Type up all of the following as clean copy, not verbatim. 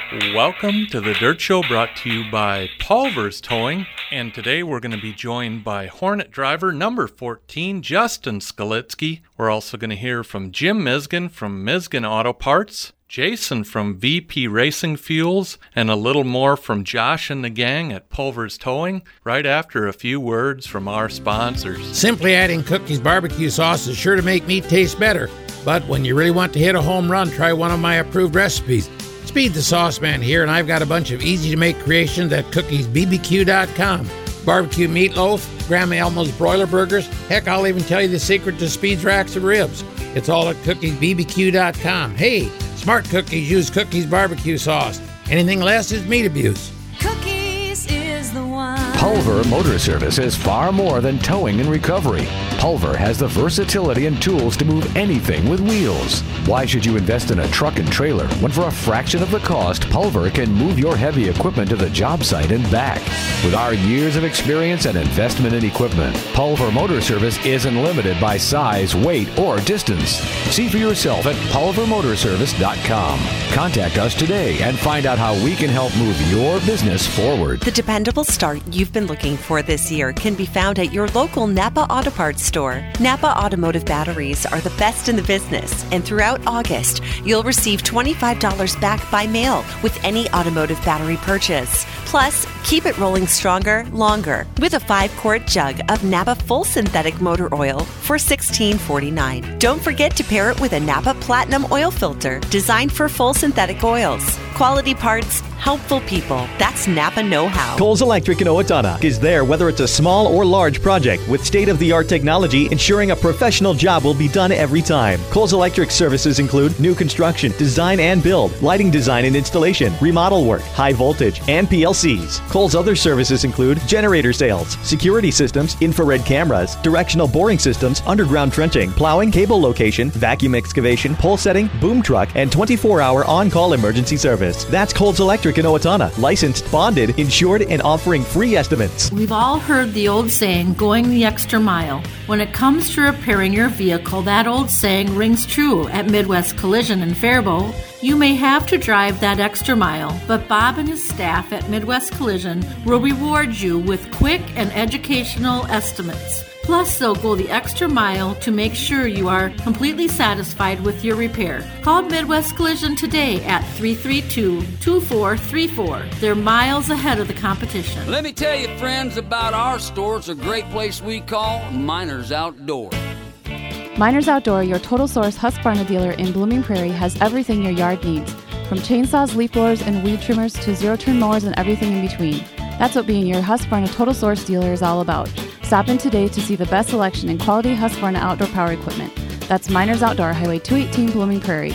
Welcome to the Dirt Show, brought to you by Pulver's Towing, and today we're going to be joined by Hornet driver number 14, Justin Skalitsky. We're also going to hear from Jim Misgan from Misgan Auto Parts, Jason from VP Racing Fuels, and a little more from Josh and the gang at Pulver's Towing, right after a few words from our sponsors. Simply adding Cookies barbecue sauce is sure to make meat taste better, but when you really want to hit a home run, try one of my approved recipes. Speed the Sauce Man here, and I've got a bunch of easy-to-make creations at cookiesbbq.com. Barbecue meatloaf, Grandma Elmo's broiler burgers. Heck, I'll even tell you the secret to Speed's racks of ribs. It's all at cookiesbbq.com. Hey, smart cookies use Cookies barbecue sauce. Anything less is meat abuse. Cookies is the one. Pulver Motor Service is far more than towing and recovery. Pulver has the versatility and tools to move anything with wheels. Why should you invest in a truck and trailer when for a fraction of the cost, Pulver can move your heavy equipment to the job site and back? With our years of experience and investment in equipment, Pulver Motor Service isn't limited by size, weight, or distance. See for yourself at pulvermotorservice.com. Contact us today and find out how we can help move your business forward. The dependable start you've been looking for this year can be found at your local Napa Auto Parts store. Napa Automotive batteries are the best in the business, and throughout August, you'll receive $25 back by mail with any automotive battery purchase. Plus, keep it rolling stronger, longer with a 5-quart jug of Napa Full Synthetic Motor Oil for $16.49. Don't forget to pair it with a Napa Platinum Oil Filter designed for full synthetic oils. Quality parts, helpful people. That's Napa know-how. Coles Electric in Owatonna is there whether it's a small or large project with state-of-the-art technology ensuring a professional job will be done every time. Coles Electric services include new construction, design and build, lighting design and installation, remodel work, high voltage, and PLCs. Coles other services include generator sales, security systems, infrared cameras, directional boring systems, underground trenching, plowing, cable location, vacuum excavation, pole setting, boom truck, and 24-hour on-call emergency service. That's Coles Electric in Owatonna, licensed, bonded, insured, and offering free estimates. We've all heard the old saying, going the extra mile. When it comes to repairing your vehicle, that old saying rings true at Midwest Collision in Faribault. You may have to drive that extra mile, but Bob and his staff at Midwest Collision will reward you with quick and educational estimates. Plus, they'll go the extra mile to make sure you are completely satisfied with your repair. Call Midwest Collision today at 332-2434. They're miles ahead of the competition. Let me tell you, friends, about our store. It's a great place we call Miners Outdoor. Miners Outdoor, your total source Husqvarna dealer in Blooming Prairie, has everything your yard needs. From chainsaws, leaf blowers, and weed trimmers to zero-turn mowers and everything in between. That's what being your Husqvarna Total Source dealer is all about. Stop in today to see the best selection in quality Husqvarna outdoor power equipment. That's Miners Outdoor, Highway 218, Blooming Prairie.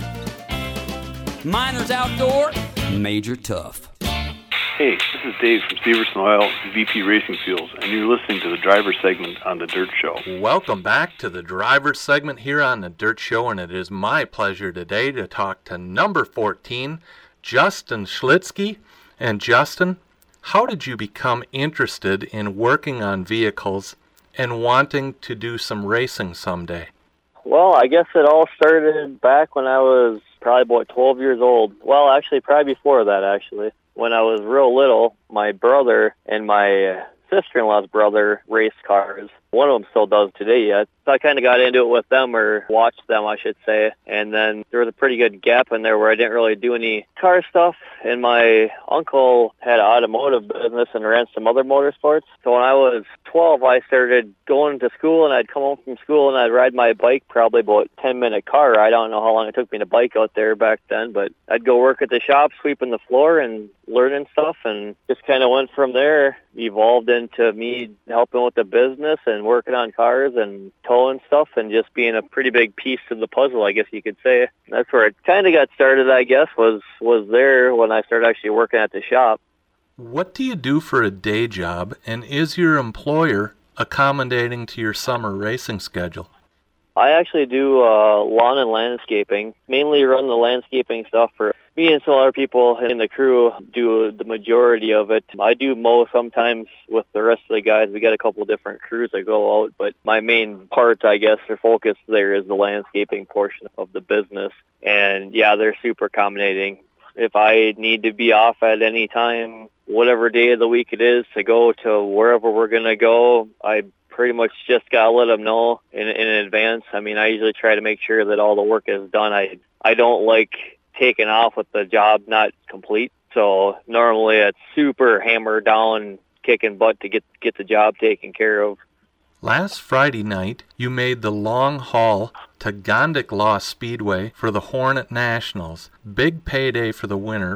Miners Outdoor, Major Tough. Hey, this is Dave from Severson Oil, VP Racing Fuels, and you're listening to the driver segment on The Dirt Show. Welcome back to the driver segment here on The Dirt Show, and it is my pleasure today to talk to number 14, Justin Skalitsky. And Justin, how did you become interested in working on vehicles and wanting to do some racing someday? Well, I guess it all started back when I was probably about 12 years old. Well, actually, probably before that, actually. When I was real little, my brother and my sister-in-law's brother raced cars. One of them still does today yet. So I kind of got into it with them, or watched them, I should say. And then there was a pretty good gap in there where I didn't really do any car stuff. And my uncle had an automotive business and ran some other motorsports. So when I was 12, I started going to school, and I'd come home from school and I'd ride my bike, probably about a 10-minute car ride. I don't know how long it took me to bike out there back then, but I'd go work at the shop, sweeping the floor and learning stuff, and just kind of went from there, evolved into me helping with the business and working on cars and towing stuff and just being a pretty big piece of the puzzle, I guess you could say. That's where it kind of got started, I guess, was there when I started actually working at the shop. What do you do for a day job, and is your employer accommodating to your summer racing schedule? I actually do lawn and landscaping, mainly run the landscaping stuff for me, and some other people in the crew do the majority of it. I do mow sometimes with the rest of the guys. We got a couple of different crews that go out, but my main part, I guess, or focus there is the landscaping portion of the business. And yeah, they're super accommodating If I need to be off at any time, whatever day of the week it is, to go to wherever we're going to go, I pretty much just got to let them know in advance. I mean, I usually try to make sure that all the work is done. I don't like taking off with the job not complete. So normally it's super hammer down, kicking butt to get the job taken care of. Last Friday night, you made the long haul to Gondik Speedway for the Hornet Nationals. Big payday for the winner,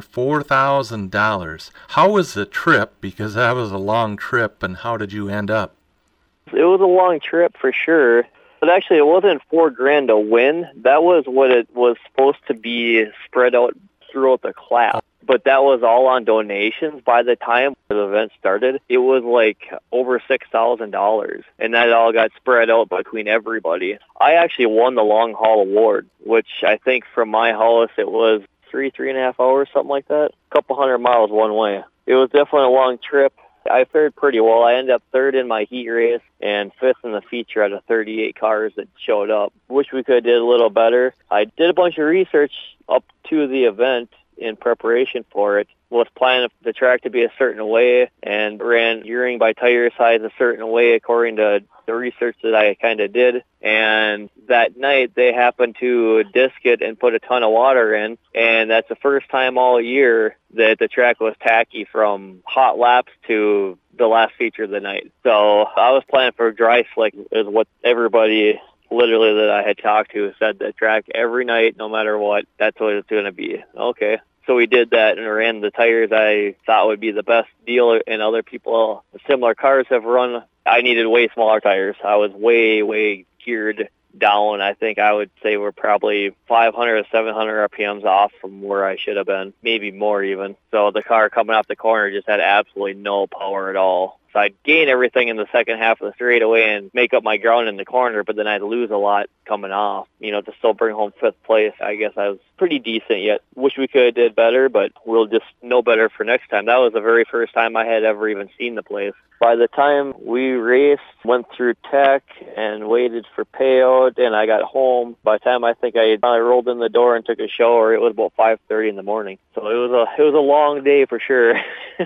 $4,000. How was the trip? Because that was a long trip, and how did you end up? It was a long trip for sure. But actually, it wasn't $4,000 to win. That was what it was supposed to be spread out throughout the class. But that was all on donations. By the time the event started, it was like over $6,000, and that all got spread out between everybody. I actually won the long haul award, which I think from my house it was 3.5 hours, something like that. A couple 100 miles one way. It was definitely a long trip. I fared pretty well. I ended up third in my heat race and fifth in the feature out of 38 cars that showed up. Wish we could have did a little better. I did a bunch of research up to the event in preparation for it. Was planning the track to be a certain way and ran gearing by tire size a certain way according to the research that I kind of did. And that night they happened to disc it and put a ton of water in, and that's the first time all year that the track was tacky from hot laps to the last feature of the night. So I was planning for dry slick, is what everybody literally that I had talked to said. The track every night, no matter what, that's what it's going to be. Okay. So we did that and ran the tires I thought would be the best deal, and other people, similar cars have run. I needed way smaller tires. I was way geared down. I think I would say we're probably 500 or 700 RPMs off from where I should have been, maybe more even. So the car coming off the corner just had absolutely no power at all. So I'd gain everything in the second half of the straightaway and make up my ground in the corner, but then I'd lose a lot coming off, to still bring home fifth place. I guess I was pretty decent yet. Wish we could have did better, but we'll just know better for next time. That was the very first time I had ever even seen the place. By the time we raced, went through tech and waited for payout, and I got home, by the time I think I rolled in the door and took a shower, it was about 5:30 in the morning. So it was a long day for sure.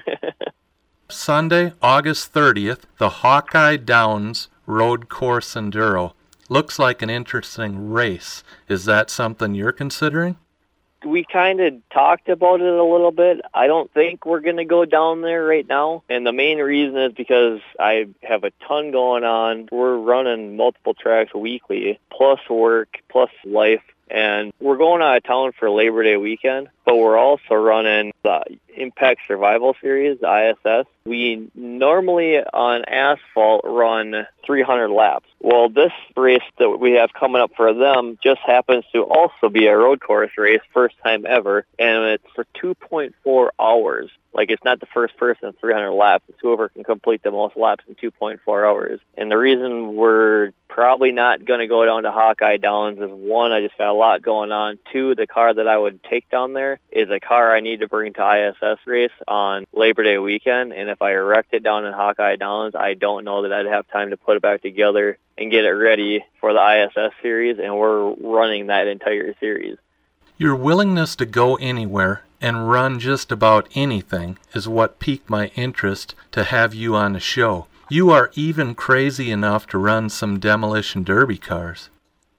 Sunday, August 30th, the Hawkeye Downs Road Course Enduro. Looks like an interesting race. Is that something you're considering? We kind of talked about it a little bit. I don't think we're going to go down there right now. And the main reason is because I have a ton going on. We're running multiple tracks weekly, plus work, plus life. And we're going out of town for Labor Day weekend, but we're also running the Impact Survival Series, the ISS. We normally on asphalt run 300 laps. Well, this race that we have coming up for them just happens to also be a road course race, first time ever, and it's for 2.4 hours. Like, it's not the first person 300 laps. It's whoever can complete the most laps in 2.4 hours. And the reason we're probably not going to go down to Hawkeye Downs is, one, I just got a lot going on. Two, the car that I would take down there is a car I need to bring to ISS race on Labor Day weekend. And if I wrecked it down in Hawkeye Downs, I don't know that I'd have time to put it back together and get it ready for the ISS series. And we're running that entire series. Your willingness to go anywhere and run just about anything is what piqued my interest to have you on the show. You are even crazy enough to run some demolition derby cars.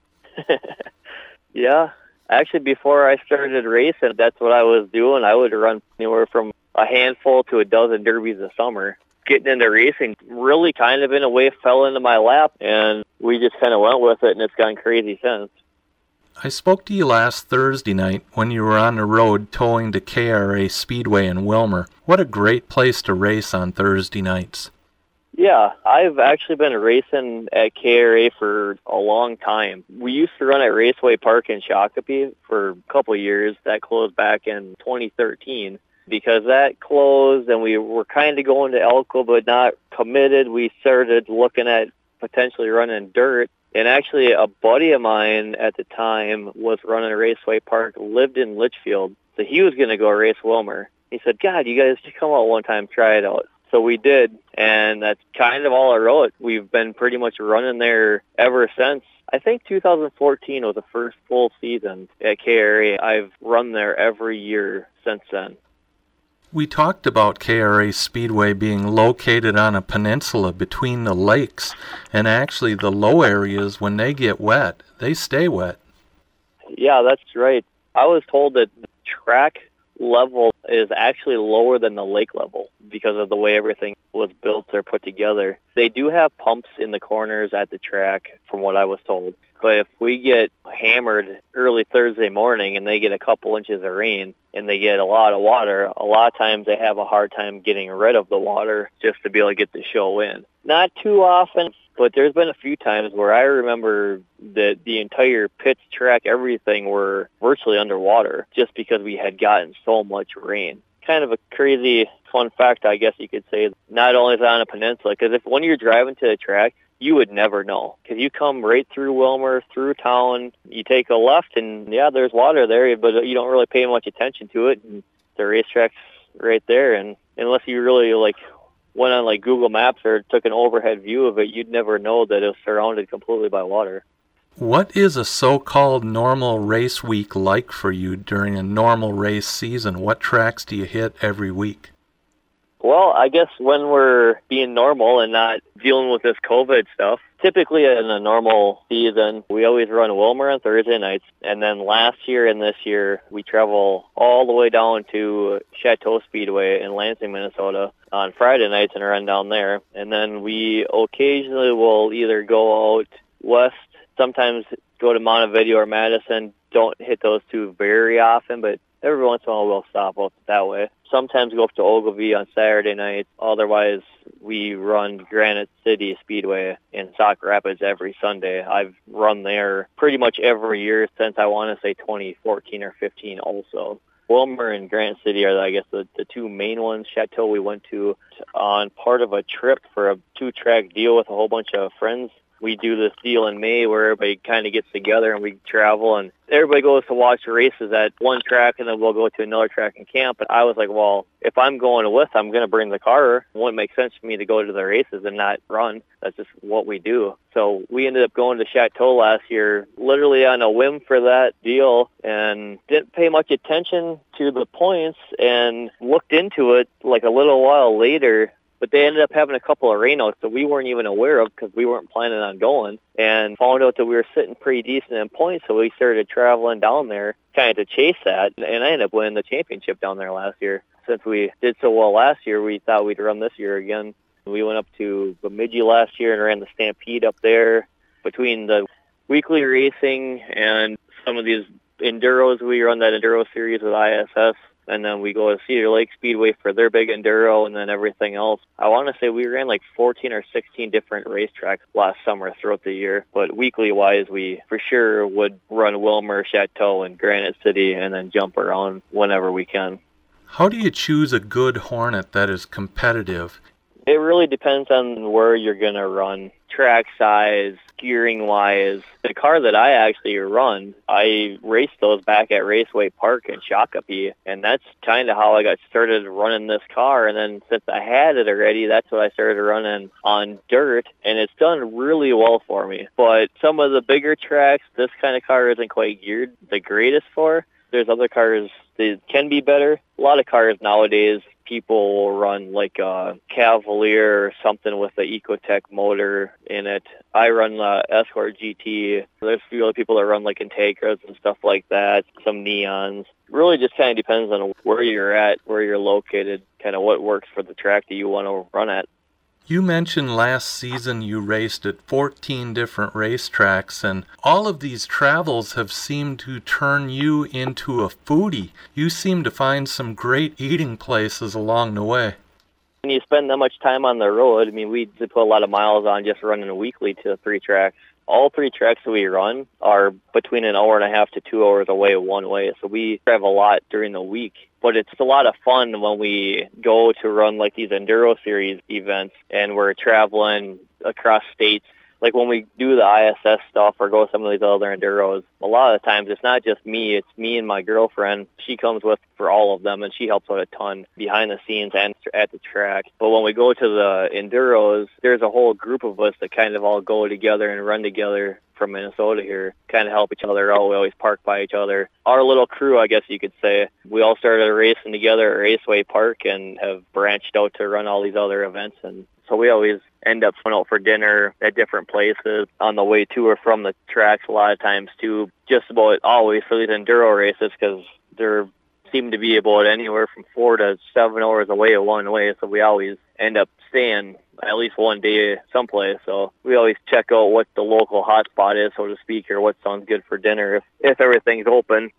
Yeah. Actually, before I started racing, that's what I was doing. I would run anywhere from a handful to a dozen derbies a summer. Getting into racing really kind of in a way fell into my lap, and we just kind of went with it, and it's gone crazy since. I spoke to you last Thursday night when you were on the road towing to KRA Speedway in Wilmer. What a great place to race on Thursday nights. Yeah, I've actually been racing at KRA for a long time. We used to run at Raceway Park in Shakopee for a couple of years. That closed back in 2013. Because that closed and we were kind of going to Elko but not committed, we started looking at potentially running dirt. And actually, a buddy of mine at the time was running a Raceway Park, lived in Litchfield, so he was going to go race Wilmer. He said, God, you guys should come out one time, try it out. So we did, and that's kind of all I wrote. We've been pretty much running there ever since. I think 2014 was the first full season at KRA. I've run there every year since then. We talked about KRA Speedway being located on a peninsula between the lakes, and actually the low areas, when they get wet, they stay wet. Yeah, that's right. I was told that the track level is actually lower than the lake level because of the way everything was built or put together. They do have pumps in the corners at the track, from what I was told. But if we get hammered early Thursday morning and they get a couple inches of rain and they get a lot of water, a lot of times they have a hard time getting rid of the water just to be able to get the show in. Not too often, but there's been a few times where I remember that the entire pits, track, everything were virtually underwater just because we had gotten so much rain. Kind of a crazy fun fact, I guess you could say. Not only is it on a peninsula, because when you're driving to the track, you would never know. Because you come right through Wilmer, through town, you take a left, and yeah, there's water there, but you don't really pay much attention to it. And the racetrack's right there, and unless you really went on Google Maps or took an overhead view of it, you'd never know that it was surrounded completely by water. What is a so-called normal race week like for you during a normal race season? What tracks do you hit every week? Well, I guess when we're being normal and not dealing with this COVID stuff, typically in a normal season, we always run Wilmer on Thursday nights. And then last year and this year, we travel all the way down to Chateau Speedway in Lansing, Minnesota on Friday nights and run down there. And then we occasionally will either go out west, sometimes go to Montevideo or Madison. Don't hit those two very often, but every once in a while we'll stop out that way. Sometimes go up to Ogilvie on Saturday night. Otherwise, we run Granite City Speedway in Sauk Rapids every Sunday. I've run there pretty much every year since I want to say 2014 or 15 also. Wilmer and Granite City are, I guess, the two main ones. Chateau we went to on part of a trip for a 2-track deal with a whole bunch of friends. We do this deal in May where everybody kind of gets together and we travel, and everybody goes to watch races at one track, and then we'll go to another track and camp. But I was like, well, if I'm going with, I'm going to bring the car. It wouldn't make sense for me to go to the races and not run. That's just what we do. So we ended up going to Chateau last year, literally on a whim for that deal, and didn't pay much attention to the points and looked into it like a little while later. But they ended up having a couple of rainouts that we weren't even aware of because we weren't planning on going, and found out that we were sitting pretty decent in points, so we started traveling down there kind of to chase that, and I ended up winning the championship down there last year. Since we did so well last year, we thought we'd run this year again. We went up to Bemidji last year and ran the Stampede up there. Between the weekly racing and some of these enduros, we run that enduro series with ISS. And then we go to Cedar Lake Speedway for their big enduro, and then everything else. I want to say we ran 14 or 16 different racetracks last summer throughout the year. But weekly-wise, we for sure would run Wilmer, Chateau, and Granite City, and then jump around whenever we can. How do you choose a good Hornet that is competitive? It really depends on where you're going to run. Track size, gearing-wise. The car that I actually run, I raced those back at Raceway Park in Shakopee, and that's kind of how I got started running this car. And then since I had it already, that's what I started running on dirt, and it's done really well for me. But some of the bigger tracks, this kind of car isn't quite geared the greatest for. There's other cars that can be better. A lot of cars nowadays, people will run like a Cavalier or something with the Ecotec motor in it. I run the Escort GT. There's a few other people that run like Integras and stuff like that, some Neons. Really just kind of depends on where you're at, where you're located, kind of what works for the track that you want to run at. You mentioned last season you raced at 14 different racetracks, and all of these travels have seemed to turn you into a foodie. You seem to find some great eating places along the way. When you spend that much time on the road, I mean, we put a lot of miles on just running weekly to 3 tracks. All 3 tracks that we run are between an hour and a half to 2 hours away one way, so we travel a lot during the week. But it's a lot of fun when we go to run like these Enduro Series events and we're traveling across states. Like when we do the ISS stuff or go some of these other enduros, a lot of the times it's not just me, it's me and my girlfriend. She comes with for all of them, and she helps out a ton behind the scenes and at the track. But when we go to the enduros, there's a whole group of us that kind of all go together and run together from Minnesota here, kind of help each other out. We always park by each other. Our little crew, I guess you could say, we all started racing together at Raceway Park and have branched out to run all these other events. And so we always end up going out for dinner at different places on the way to or from the tracks a lot of times too, just about always for these enduro races, because they're seem to be about anywhere from 4 to 7 hours away one way. So we always end up staying at least one day someplace. So we always check out what the local hotspot is, so to speak, or what sounds good for dinner if everything's open.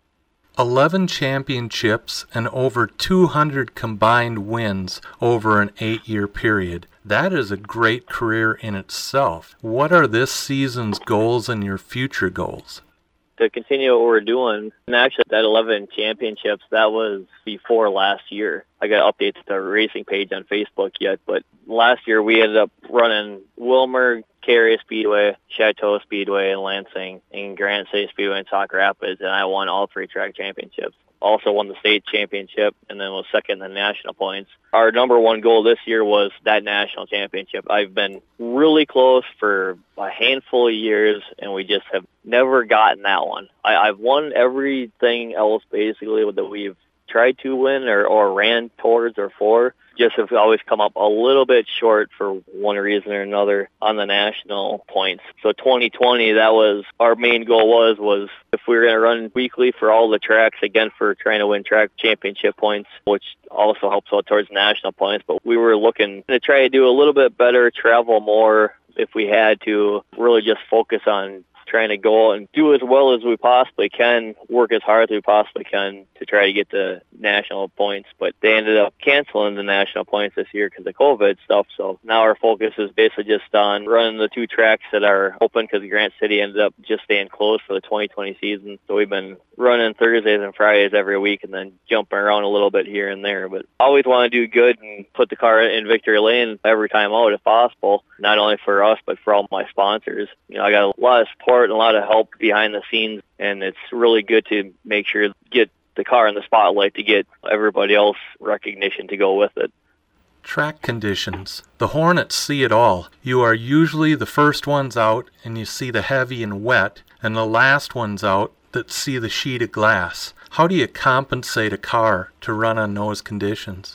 11 championships and over 200 combined wins over an 8-year period. That is a great career in itself. What are this season's goals and your future goals? To continue what we're doing, and actually that 11 championships, that was before last year. I got to update the racing page on Facebook yet, but last year we ended up running Willmar, Carrier Speedway, Chateau Speedway in Lansing, and Granite City Speedway in Sauk Rapids, and I won all 3 track championships. Also won the state championship, and then was second in the national points. Our number one goal this year was that national championship. I've been really close for a handful of years, and we just have never gotten that one. I've won everything else basically that we've tried to win or ran towards or for. Just have always come up a little bit short for one reason or another on the national points. So 2020, that was our main goal was if we were going to run weekly for all the tracks, again, for trying to win track championship points, which also helps out towards national points. But we were looking to try to do a little bit better, travel more if we had to, really just focus on trying to go and do as well as we possibly can, work as hard as we possibly can to try to get the national points. But they ended up canceling the national points this year because of COVID stuff. So now our focus is basically just on running the 2 tracks that are open, because Granite City ended up just staying closed for the 2020 season. So we've been running Thursdays and Fridays every week and then jumping around a little bit here and there. But always want to do good and put the car in victory lane every time out if possible, not only for us but for all my sponsors. You know, I got a lot of support and a lot of help behind the scenes, and it's really good to make sure to get the car in the spotlight to get everybody else recognition to go with it. Track conditions. The Hornets see it all. You are usually the first ones out, and you see the heavy and wet, and the last ones out that see the sheet of glass. How do you compensate a car to run on those conditions?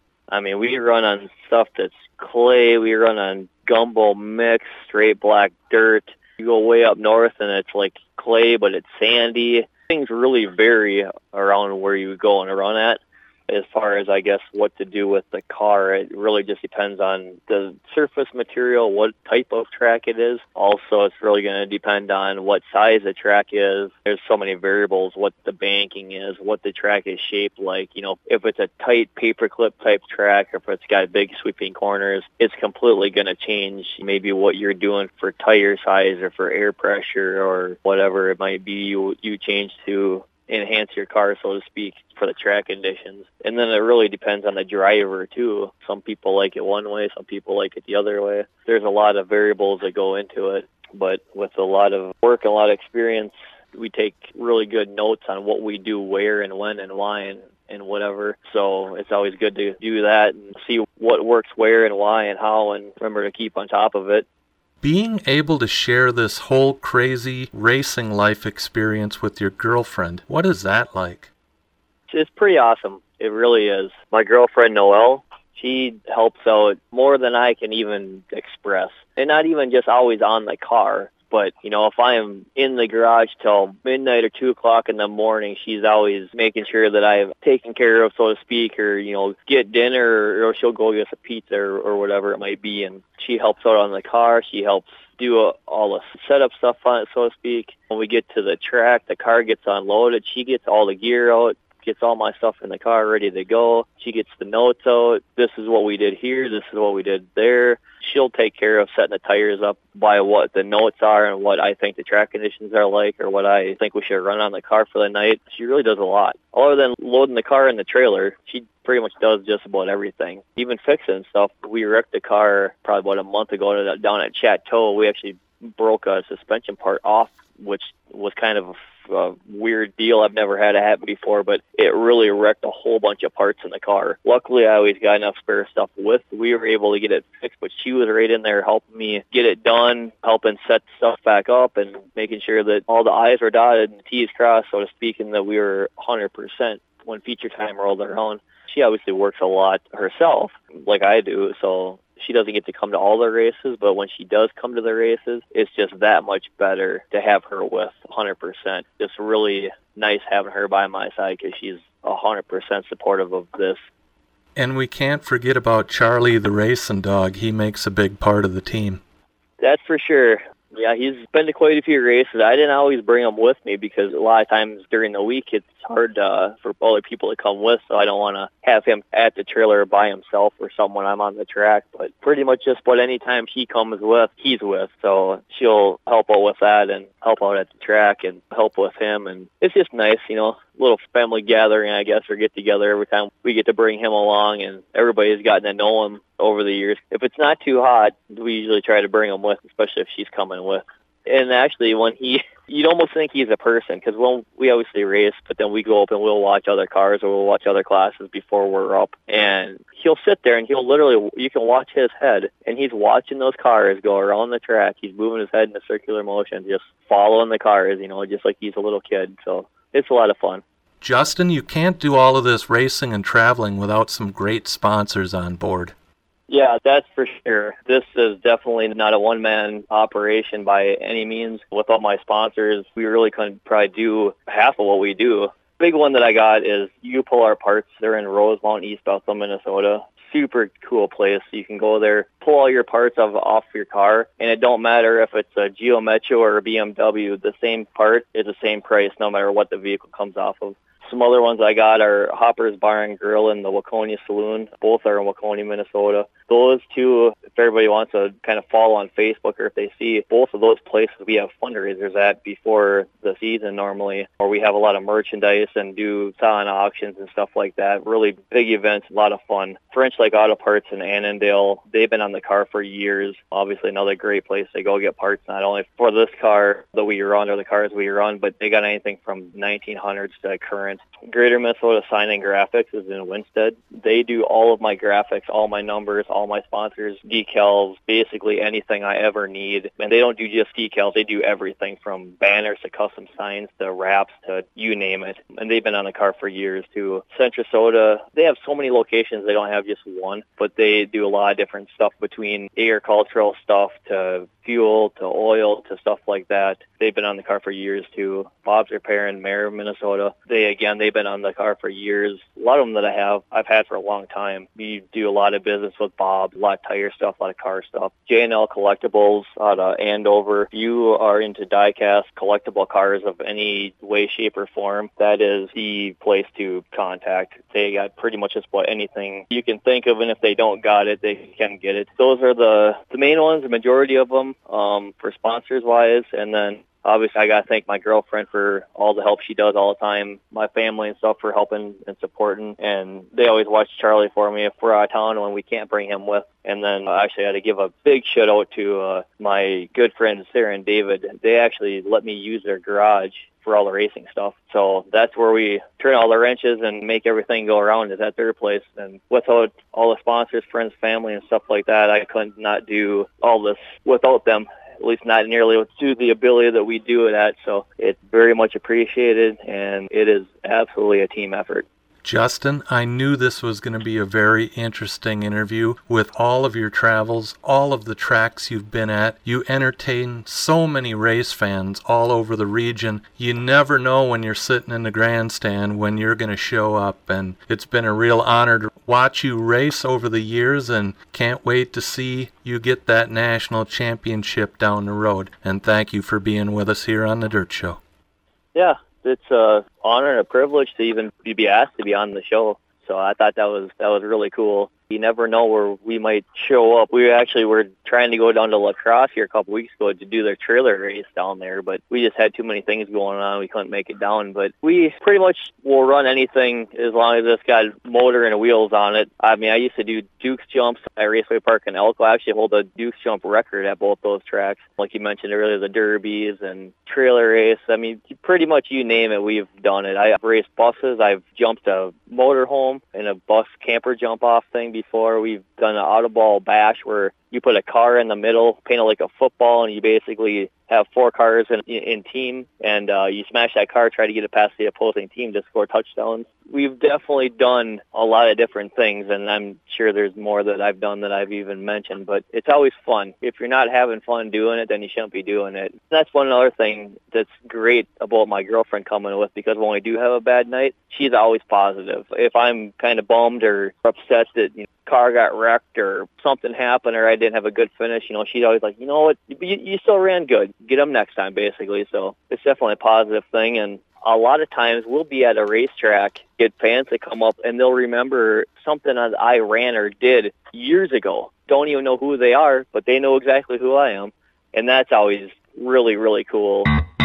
I mean, we run on stuff that's clay. We run on gumbo mix, straight black dirt. You go way up north and it's like clay, but it's sandy. Things really vary around where you go and run at. As far as, I guess, what to do with the car, it really just depends on the surface material, what type of track it is. Also, it's really going to depend on what size the track is. There's so many variables, what the banking is, what the track is shaped like. You know, if it's a tight paperclip type track, or if it's got big sweeping corners, it's completely going to change maybe what you're doing for tire size or for air pressure or whatever it might be you change to enhance your car, so to speak, for the track conditions. And then it really depends on the driver too. Some people like it one way, some people like it the other way. There's a lot of variables that go into it, but with a lot of work and a lot of experience, we take really good notes on what we do where and when and why and whatever. So it's always good to do that and see what works where and why and how, and remember to keep on top of it. Being able to share this whole crazy racing life experience with your girlfriend, what is that like? It's pretty awesome. It really is. My girlfriend, Noelle, she helps out more than I can even express. And not even just always on the car, but, you know, if I am in the garage till midnight or 2 o'clock in the morning, she's always making sure that I've taken care of, so to speak, or, you know, get dinner, or she'll go get us a pizza or whatever it might be. And she helps out on the car. She helps do all the setup stuff on it, so to speak. When we get to the track, the car gets unloaded. She gets all the gear out, gets all my stuff in the car ready to go. She gets the notes out. This is what we did here. This is what we did there. She'll take care of setting the tires up by what the notes are and what I think the track conditions are like, or what I think we should run on the car for the night. She really does a lot. Other than loading the car in the trailer, she pretty much does just about everything. Even fixing stuff. We wrecked the car probably about a month ago down at Chateau. We actually broke a suspension part off, which was kind of a weird deal. I've never had it happen before, but it really wrecked a whole bunch of parts in the car. Luckily, I always got enough spare stuff with. We were able to get it fixed, but she was right in there helping me get it done, helping set stuff back up, and making sure that all the I's were dotted and T's crossed, so to speak, and that we were 100% when feature time rolled around. She obviously works a lot herself, like I do, so she doesn't get to come to all the races, but when she does come to the races, it's just that much better to have her with 100%. It's really nice having her by my side because she's 100% supportive of this. And we can't forget about Charlie the racing dog. He makes a big part of the team. That's for sure. Yeah, he's been to quite a few races. I didn't always bring him with me because a lot of times during the week it's hard for other people to come with, so I don't want to have him at the trailer by himself or someone I'm on the track. But pretty much just about any time he comes with, he's with. So she'll help out with that and help out at the track and help with him. And it's just nice, you know, little family gathering, I guess, or get together every time we get to bring him along, and everybody's gotten to know him over the years. If it's not too hot, we usually try to bring him with, especially if she's coming with. And actually, when you'd almost think he's a person, because we obviously race, but then we go up and we'll watch other cars or we'll watch other classes before we're up. And he'll sit there and he'll literally, you can watch his head, and he's watching those cars go around the track. He's moving his head in a circular motion, just following the cars, you know, just like he's a little kid. So it's a lot of fun. Justin, you can't do all of this racing and traveling without some great sponsors on board. Yeah, that's for sure. This is definitely not a one-man operation by any means. Without my sponsors, we really couldn't probably do half of what we do. Big one that I got is You Pull Our Parts. They're in Rosemount, East Bethel, Minnesota. Super cool place. You can go there, pull all your parts off your car, and it don't matter if it's a Geo Metro or a BMW. The same part is the same price no matter what the vehicle comes off of. Some other ones I got are Hopper's Bar and Grill and the Waconia Saloon. Both are in Waconia, Minnesota. Those two, if everybody wants to kind of follow on Facebook or if they see both of those places, we have fundraisers at before the season normally, or we have a lot of merchandise and do silent auctions and stuff like that. Really big events, a lot of fun. French Lake Auto Parts in Annandale, they've been on the car for years. Obviously another great place to go get parts, not only for this car that we run or the cars we run, but they got anything from 1900s to current. Greater Minnesota Sign and Graphics is in Winstead. They do all of my graphics, all my numbers, all my sponsors, decals, basically anything I ever need. And they don't do just decals. They do everything from banners to custom signs to wraps to you name it. And they've been on the car for years too. Centrosoda, they have so many locations. They don't have just one, but they do a lot of different stuff between agricultural stuff to fuel to oil to stuff like that. They've been on the car for years too. Bob's Repair in Mare, Minnesota. They've been on the car for years. A lot of them that I've had for a long time. We do a lot of business with Bob, a lot of tire stuff, a lot of car stuff. J&L Collectibles out of Andover. If you are into die-cast collectible cars of any way, shape, or form, that is the place to contact. They got pretty much just about anything you can think of, and if they don't got it, they can get it. Those are the main ones, the majority of them, for sponsors-wise, and then obviously, I got to thank my girlfriend for all the help she does all the time, my family and stuff for helping and supporting, and they always watch Charlie for me if we're out of town when we can't bring him with. And then actually I had to give a big shout out to my good friends Sarah and David. They actually let me use their garage for all the racing stuff. So that's where we turn all the wrenches and make everything go around is at their place. And without all the sponsors, friends, family, and stuff like that, I could not do all this without them. At least not nearly to the ability that we do it at. So it's very much appreciated, and it is absolutely a team effort. Justin, I knew this was going to be a very interesting interview with all of your travels, all of the tracks you've been at. You entertain so many race fans all over the region. You never know when you're sitting in the grandstand when you're going to show up, and it's been a real honor to watch you race over the years, and can't wait to see you get that national championship down the road. And thank you for being with us here on The Dirt Show. Yeah. It's an honor and a privilege to even be asked to be on the show. So I thought that was really cool. You never know where we might show up. We actually were trying to go down to La Crosse here a couple weeks ago to do their trailer race down there, but we just had too many things going on. We couldn't make it down. But we pretty much will run anything as long as it's got motor and wheels on it. I mean, I used to do Dukes jumps at Raceway Park in Elko. I actually hold a Dukes jump record at both those tracks. Like you mentioned earlier, the derbies and trailer race. I mean, pretty much you name it, we've done it. I've raced buses. I've jumped a motorhome and a bus camper jump off thing before. We've done an Autoball bash where you put a car in the middle, paint it like a football, and you basically have 4 cars in team, and you smash that car, try to get it past the opposing team to score touchdowns. We've definitely done a lot of different things, and I'm sure there's more that I've done that I've even mentioned, but it's always fun. If you're not having fun doing it, then you shouldn't be doing it. That's one other thing that's great about my girlfriend coming with, because when we do have a bad night, she's always positive. If I'm kind of bummed or upset that car got wrecked or something happened or I didn't have a good finish, she's always like, you know what, you still ran good. Get them next time, basically. So it's definitely a positive thing. And a lot of times we'll be at a racetrack, get fans that come up, and they'll remember something that I ran or did years ago. Don't even know who they are, but they know exactly who I am. And that's always really, really cool.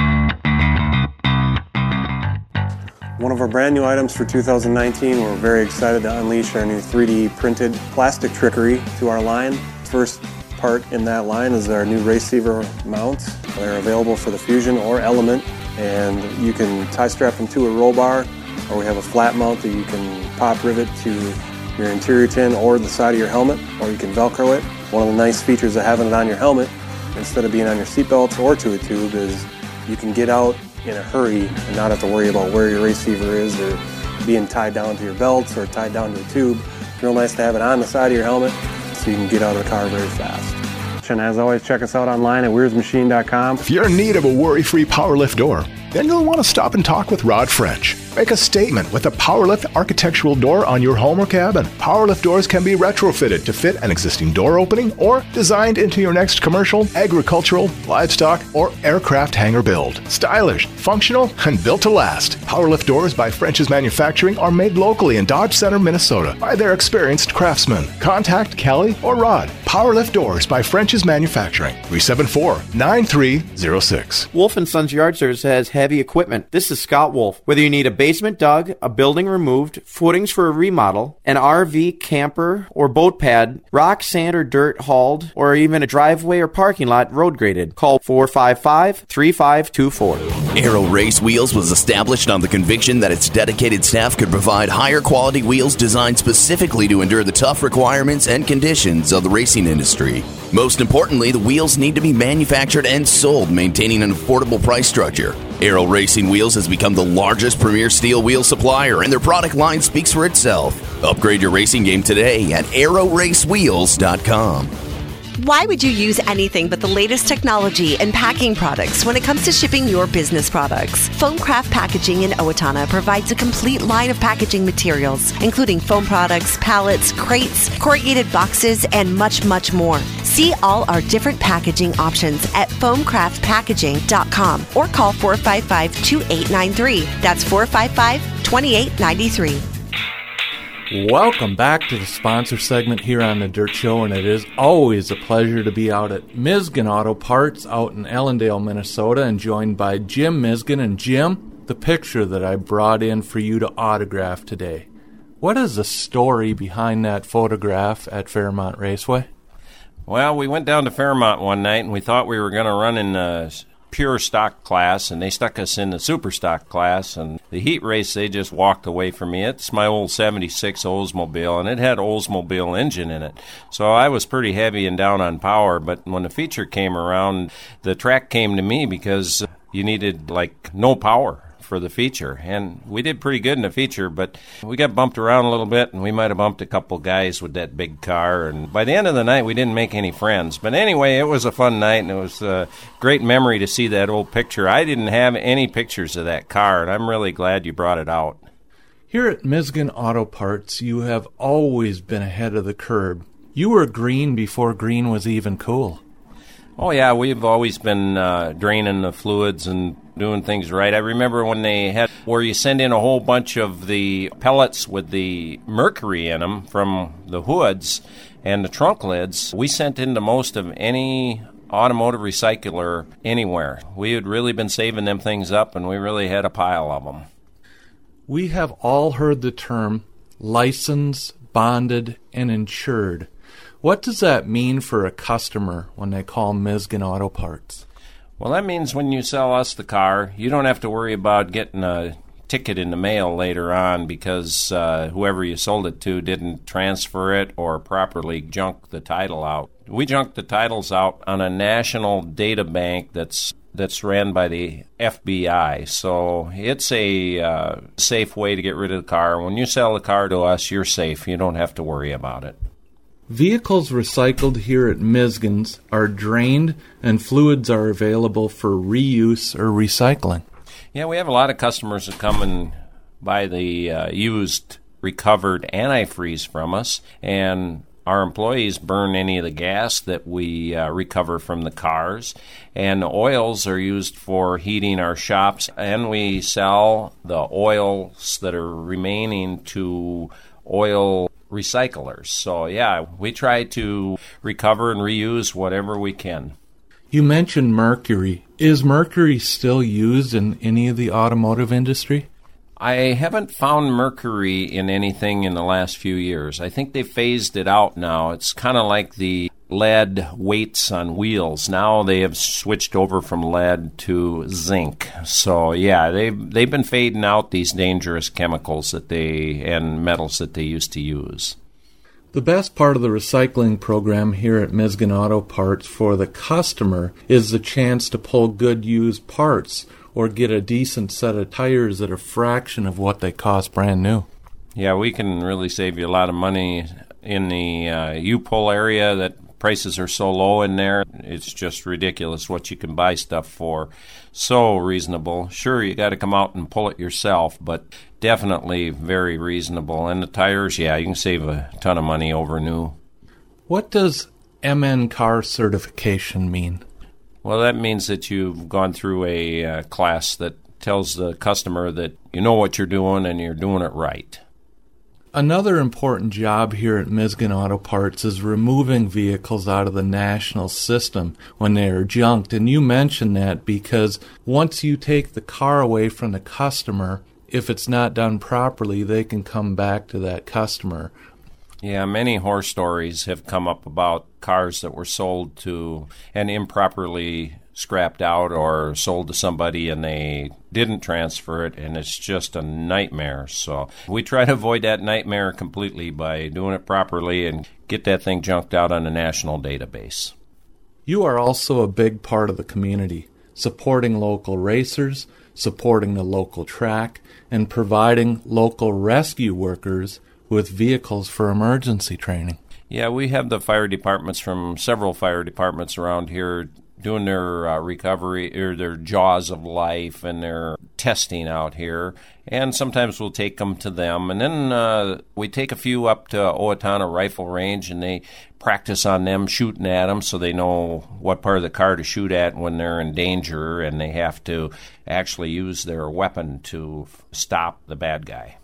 One of our brand new items for 2019, we're very excited to unleash our new 3D printed plastic trickery to our line. First part in that line is our new Raceiver mounts. They're available for the Fusion or Element, and you can tie strap them to a roll bar, or we have a flat mount that you can pop rivet to your interior tin or the side of your helmet, or you can Velcro it. One of the nice features of having it on your helmet, instead of being on your seatbelts or to a tube, is you can get out in a hurry and not have to worry about where your Raceiver is or being tied down to your belts or tied down to a tube. It's real nice to have it on the side of your helmet so you can get out of the car very fast. And as always, check us out online at weirdsmachine.com. If you're in need of a worry-free PowerLift door, then you'll want to stop and talk with Rod French. Make a statement with a PowerLift architectural door on your home or cabin. PowerLift doors can be retrofitted to fit an existing door opening or designed into your next commercial, agricultural, livestock, or aircraft hangar build. Stylish, functional, and built to last. PowerLift doors by French's Manufacturing are made locally in Dodge Center, Minnesota by their experienced craftsmen. Contact Kelly or Rod. PowerLift doors by French's Manufacturing. 374-9306. Wolf & Sons Yard Service has heavy equipment. This is Scott Wolf. Whether you need a basement dug, a building removed, footings for a remodel, an RV, camper, or boat pad, rock, sand, or dirt hauled, or even a driveway or parking lot road graded, call 455-3524. Aero Race Wheels was established on the conviction that its dedicated staff could provide higher quality wheels designed specifically to endure the tough requirements and conditions of the racing industry. Most importantly, the wheels need to be manufactured and sold, maintaining an affordable price structure. Aero Racing Wheels has become the largest premier steel wheel supplier, and their product line speaks for itself. Upgrade your racing game today at aeroracewheels.com. Why would you use anything but the latest technology and packing products when it comes to shipping your business products? Foamcraft Packaging in Owatonna provides a complete line of packaging materials, including foam products, pallets, crates, corrugated boxes, and much, much more. See all our different packaging options at foamcraftpackaging.com or call 455-2893. That's 455-2893. Welcome back to the sponsor segment here on The Dirt Show, and it is always a pleasure to be out at Misgen Auto Parts out in Ellendale, Minnesota, and joined by Jim Misgen. And Jim, the picture that I brought in for you to autograph today, what is the story behind that photograph at Fairmont Raceway? Well, we went down to Fairmont one night, and we thought we were going to run in pure stock class, and they stuck us in the super stock class, and the heat race, they just walked away from me. It's my old 76 Oldsmobile, and it had Oldsmobile engine in it, so I was pretty heavy and down on power. But when the feature came around, the track came to me because you needed like no power for the feature, and we did pretty good in the feature, but we got bumped around a little bit, and we might have bumped a couple guys with that big car, and by the end of the night we didn't make any friends. But anyway, it was a fun night, and it was a great memory to see that old picture. I didn't have any pictures of that car, and I'm really glad you brought it out. Here at Misgen Auto Parts, you have always been ahead of the curve. You were green before green was even cool. Oh, yeah, we've always been draining the fluids and doing things right. I remember when they had where you send in a whole bunch of the pellets with the mercury in them from the hoods and the trunk lids. We sent in the most of any automotive recycler anywhere. We had really been saving them things up, and we really had a pile of them. We have all heard the term licensed, bonded, and insured. What does that mean for a customer when they call Misgen Auto Parts? Well, that means when you sell us the car, you don't have to worry about getting a ticket in the mail later on because whoever you sold it to didn't transfer it or properly junk the title out. We junk the titles out on a national data bank that's ran by the FBI. So it's a safe way to get rid of the car. When you sell the car to us, you're safe. You don't have to worry about it. Vehicles recycled here at Misgen's are drained and fluids are available for reuse or recycling. Yeah, we have a lot of customers that come and buy the used recovered antifreeze from us, and our employees burn any of the gas that we recover from the cars, and the oils are used for heating our shops, and we sell the oils that are remaining to oil recyclers. So, yeah, we try to recover and reuse whatever we can. You mentioned mercury. Is mercury still used in any of the automotive industry? I haven't found mercury in anything in the last few years. I think they've phased it out now. It's kind of like the lead weights on wheels. Now they have switched over from lead to zinc. So, yeah, they've been fading out these dangerous chemicals and metals that they used to use. The best part of the recycling program here at Misgen Auto Parts for the customer is the chance to pull good used parts or get a decent set of tires at a fraction of what they cost brand new. Yeah, we can really save you a lot of money in the U-Pull area. That prices are so low in there, it's just ridiculous what you can buy stuff for. So reasonable. Sure, you got to come out and pull it yourself, but definitely very reasonable. And the tires, yeah, you can save a ton of money over new. What does MN Car certification mean? Well, that means that you've gone through a class that tells the customer that you know what you're doing and you're doing it right. Another important job here at Misgen Auto Parts is removing vehicles out of the national system when they are junked. And you mentioned that because once you take the car away from the customer, if it's not done properly, they can come back to that customer. Yeah, many horror stories have come up about cars that were sold to and improperly scrapped out or sold to somebody and they didn't transfer it, and it's just a nightmare. So we try to avoid that nightmare completely by doing it properly and get that thing junked out on a national database. You are also a big part of the community, supporting local racers, supporting the local track, and providing local rescue workers with vehicles for emergency training. Yeah, we have the fire departments from several fire departments around here doing their recovery or their jaws of life and their testing out here. And sometimes we'll take them to them. And then we take a few up to Owatonna Rifle Range and they practice on them shooting at them so they know what part of the car to shoot at when they're in danger and they have to actually use their weapon to stop the bad guy.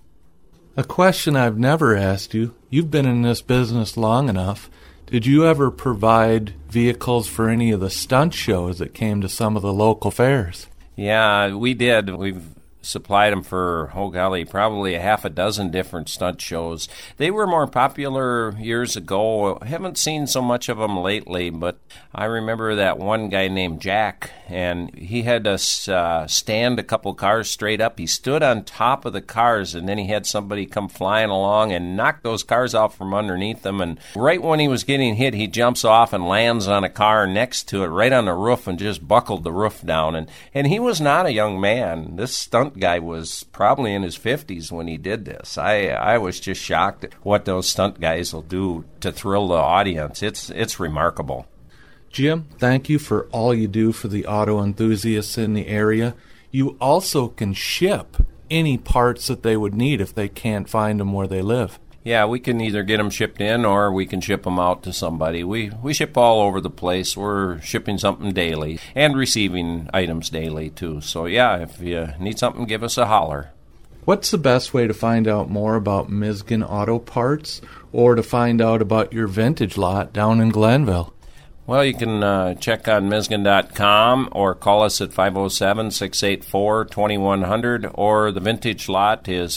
A question I've never asked you. You've been in this business long enough. Did you ever provide vehicles for any of the stunt shows that came to some of the local fairs? Yeah, we did. We've supplied them for, probably a half a dozen different stunt shows. They were more popular years ago. I haven't seen so much of them lately, but I remember that one guy named Jack, and he had us stand a couple cars straight up. He stood on top of the cars, and then he had somebody come flying along and knock those cars out from underneath them. And right when he was getting hit, he jumps off and lands on a car next to it, right on the roof, and just buckled the roof down. And he was not a young man. This stunt guy was probably in his 50s when he did this. I was just shocked at what those stunt guys will do to thrill the audience. It's remarkable. Jim, thank you for all you do for the auto enthusiasts in the area. You also can ship any parts that they would need if they can't find them where they live. Yeah, we can either get them shipped in or we can ship them out to somebody. We ship all over the place. We're shipping something daily and receiving items daily, too. So, yeah, if you need something, give us a holler. What's the best way to find out more about Miskin Auto Parts or to find out about your vintage lot down in Glenville? Well, you can check on Miskin.com or call us at 507-684-2100, or the vintage lot is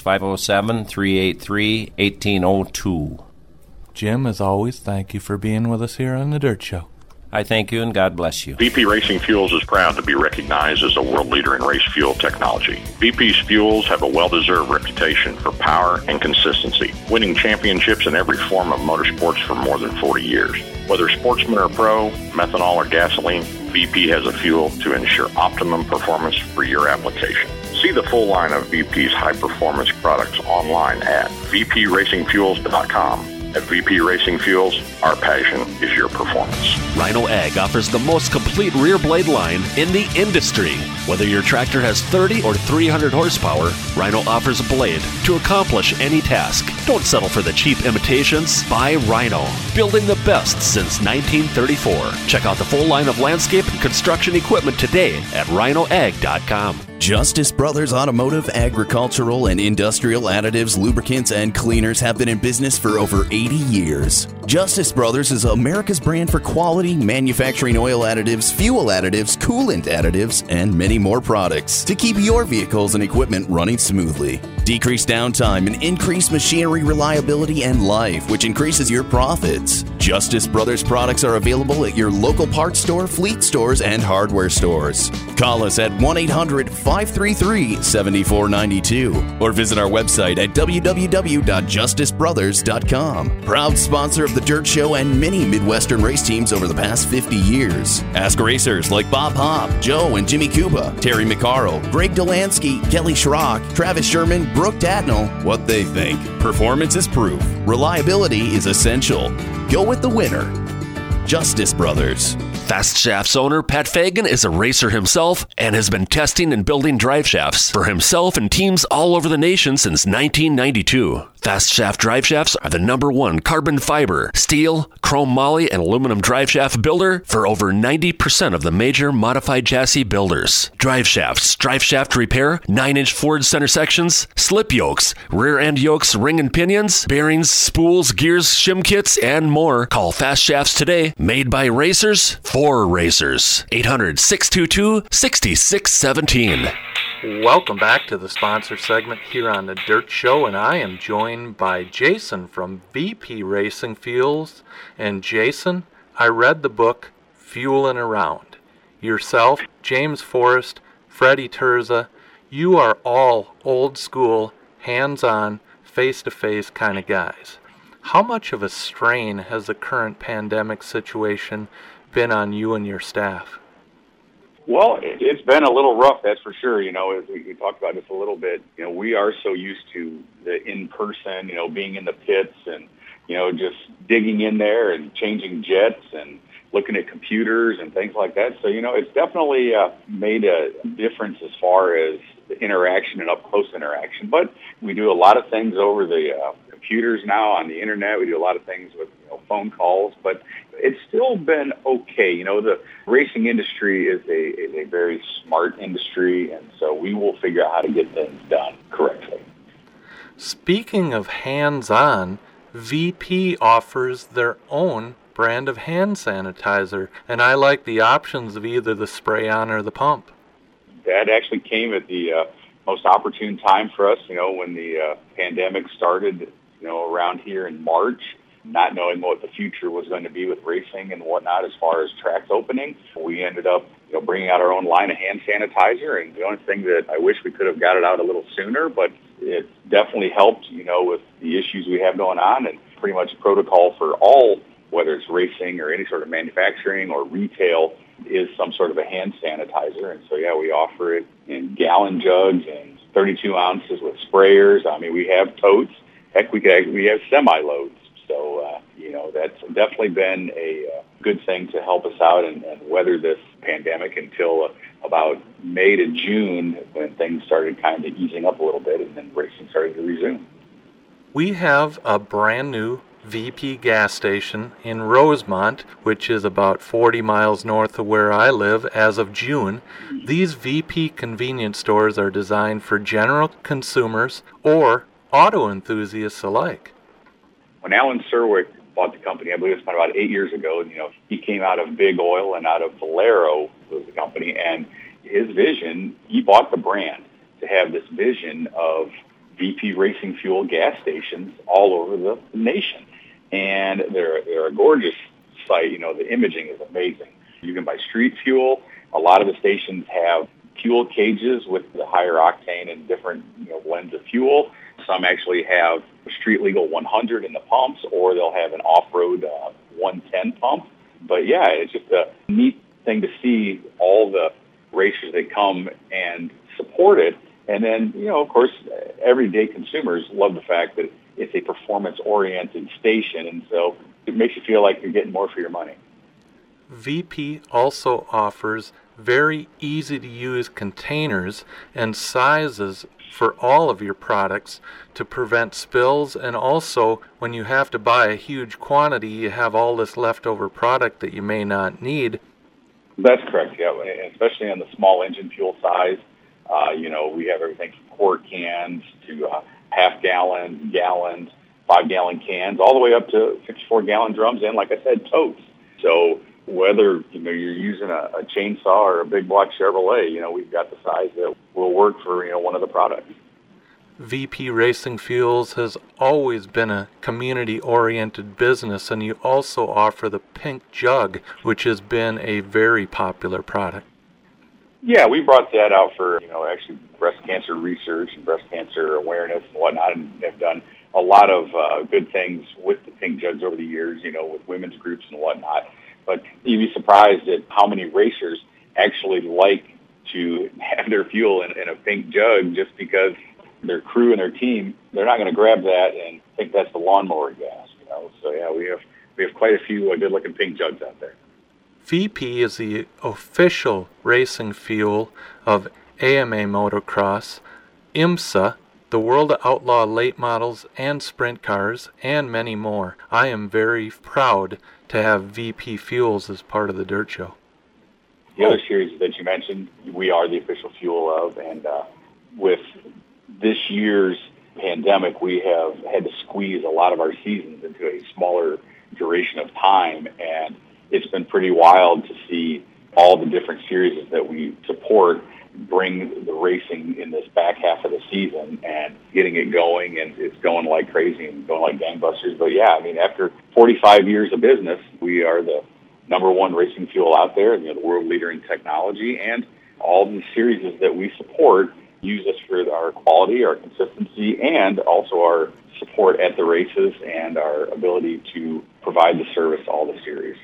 507-383-1802. Jim, as always, thank you for being with us here on The Dirt Show. I thank you, and God bless you. VP Racing Fuels is proud to be recognized as a world leader in race fuel technology. VP's fuels have a well-deserved reputation for power and consistency, winning championships in every form of motorsports for more than 40 years. Whether sportsman or pro, methanol or gasoline, VP has a fuel to ensure optimum performance for your application. See the full line of VP's high-performance products online at vpracingfuels.com. At VP Racing Fuels, our passion is your performance. Rhino Ag offers the most complete rear blade line in the industry. Whether your tractor has 30 or 300 horsepower, Rhino offers a blade to accomplish any task. Don't settle for the cheap imitations. Buy Rhino. Building the best since 1934. Check out the full line of landscape and construction equipment today at rhinoag.com. Justice Brothers Automotive, Agricultural, and Industrial Additives, Lubricants, and Cleaners have been in business for over 80 years. Justice Brothers is America's brand for quality manufacturing oil additives, fuel additives, coolant additives, and many more products to keep your vehicles and equipment running smoothly. Decrease downtime and increase machinery reliability and life, which increases your profits. Justice Brothers products are available at your local parts store, fleet stores, and hardware stores. Call us at 1-800-533-7492 or visit our website at www.justicebrothers.com. Proud sponsor of The Dirt Show and many Midwestern race teams over the past 50 years. Ask racers like Bob Hopp, Joe and Jimmy Kuba, Terry McCarroll, Greg Delansky, Kelly Schrock, Travis Sherman, Brooke Tatnell what they think. Performance is proof. Reliability is essential. Go with the winner. Justice Brothers. Fast Shafts owner Pat Fagan is a racer himself and has been testing and building drive shafts for himself and teams all over the nation since 1992. Fast Shaft drive shafts are the #1 carbon fiber, steel, chrome moly, and aluminum drive shaft builder for over 90% of the major modified chassis builders. Drive shafts, drive shaft repair, 9-inch Ford center sections, slip yokes, rear end yokes, ring and pinions, bearings, spools, gears, shim kits, and more. Call Fast Shafts today, made by racers for racers. 800-622-6617. Welcome back to the sponsor segment here on The Dirt Show, and I am joined by Jason from VP Racing Fuels. And Jason, I read the book Fuelin' Around. Yourself, James Forrest, Freddie Terza, you are all old school, hands-on, face-to-face kind of guys. How much of a strain has the current pandemic situation been on you and your staff? Well, it's been a little rough, that's for sure. You know, as we talked about this a little bit, you know, we are so used to the in-person, you know, being in the pits and, you know, just digging in there and changing jets and looking at computers and things like that. So, you know, it's definitely made a difference as far as the interaction and up-close interaction. But we do a lot of things over the computers now on the internet. We do a lot of things with, you know, phone calls, but it's still been okay. You know, the racing industry is a very smart industry, and so we will figure out how to get things done correctly. Speaking of hands-on, VP offers their own brand of hand sanitizer, and I like the options of either the spray-on or the pump. That actually came at the most opportune time for us, you know, when the pandemic started, you know, around here in March, not knowing what the future was going to be with racing and whatnot as far as tracks opening. We ended up, you know, bringing out our own line of hand sanitizer, and the only thing that I wish we could have got it out a little sooner, but it definitely helped, you know, with the issues we have going on, and pretty much protocol for all, whether it's racing or any sort of manufacturing or retail, is some sort of a hand sanitizer. And so, yeah, we offer it in gallon jugs and 32 ounces with sprayers. I mean, we have totes. Heck, we have semi-loads. So, you know, that's definitely been a good thing to help us out and weather this pandemic until about May to June, when things started kind of easing up a little bit and then racing started to resume. We have a brand new VP gas station in Rosemont, which is about 40 miles north of where I live as of June. These VP convenience stores are designed for general consumers or auto enthusiasts alike. When Alan Serwick bought the company, I believe it's about 8 years ago, he came out of Big Oil and out of Valero was the company, and his vision, he bought the brand to have this vision of VP Racing Fuel gas stations all over the nation. And they're a gorgeous site. The imaging is amazing. You can buy street fuel. A lot of the stations have fuel cages with the higher octane and different blends of fuel. Some actually have street legal 100 in the pumps, or they'll have an off-road 110 pump. But yeah, it's just a neat thing to see all the racers that come and support it. And then, of course, everyday consumers love the fact that it's a performance-oriented station, and so it makes you feel like you're getting more for your money. VP also offers very easy-to-use containers and sizes for all of your products to prevent spills, and also when you have to buy a huge quantity, you have all this leftover product that you may not need. That's correct, yeah, especially on the small engine fuel size. We have everything from quart cans to half-gallon, gallons, 5-gallon cans, all the way up to 54-gallon drums and, like I said, totes. So whether you're using a chainsaw or a big block Chevrolet, we've got the size that will work for one of the products. VP Racing Fuels has always been a community-oriented business, and you also offer the Pink Jug, which has been a very popular product. Yeah, we brought that out for, actually breast cancer research and breast cancer awareness and whatnot, and have done a lot of good things with the Pink Jugs over the years, with women's groups and whatnot. But you'd be surprised at how many racers actually like to have their fuel in a pink jug, just because their crew and their team, they're not going to grab that and think that's the lawnmower gas. So yeah, we have quite a few good-looking pink jugs out there. VP is the official racing fuel of AMA Motocross, IMSA, the World Outlaw Late Models and Sprint Cars, and many more. I am very proud to have VP Fuels as part of the Dirt Show. The other series that you mentioned, we are the official fuel of, and with this year's pandemic, we have had to squeeze a lot of our seasons into a smaller duration of time, and it's been pretty wild to see all the different series that we support bring the racing in this back half of the season and getting it going, and it's going like crazy and going like gangbusters. But yeah, after 45 years of business, we are the number one racing fuel out there, the world leader in technology, and all the series that we support use us for our quality, our consistency, and also our support at the races and our ability to provide the service to all the series.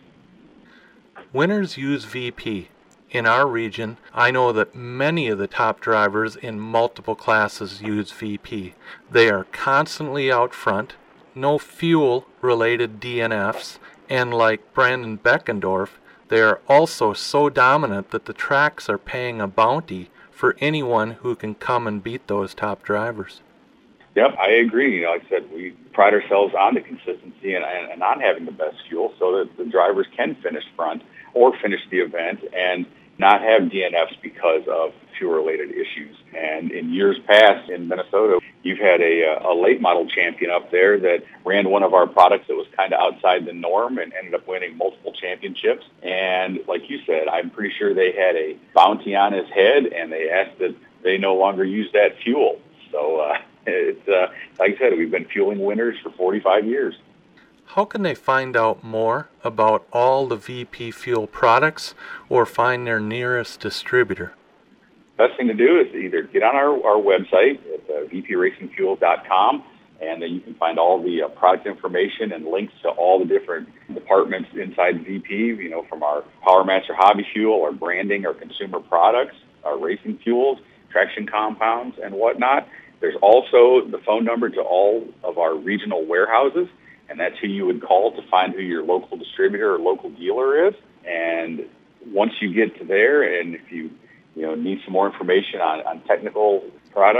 Winners use VP. In our region, I know that many of the top drivers in multiple classes use VP. They are constantly out front, no fuel-related DNFs, and like Brandon Beckendorf, they are also so dominant that the tracks are paying a bounty for anyone who can come and beat those top drivers. Yep, I agree. Like I said, we pride ourselves on the consistency and on having the best fuel so that the drivers can finish front or finish the event and not have DNFs because of fuel-related issues. And in years past in Minnesota, you've had a late model champion up there that ran one of our products that was kind of outside the norm and ended up winning multiple championships. And like you said, I'm pretty sure they had a bounty on his head, and they asked that they no longer use that fuel. So it's like I said, we've been fueling winners for 45 years. How can they find out more about all the VP Fuel products or find their nearest distributor? Best thing to do is either get on our website at vpracingfuel.com, and then you can find all the product information and links to all the different departments inside VP, from our PowerMaster Hobby Fuel, our branding, our consumer products, our racing fuels, traction compounds, and whatnot. There's also the phone number to all of our regional warehouses, and that's who you would call to find who your local distributor or local dealer is. And once you get to there, and if you need some more information on technical products,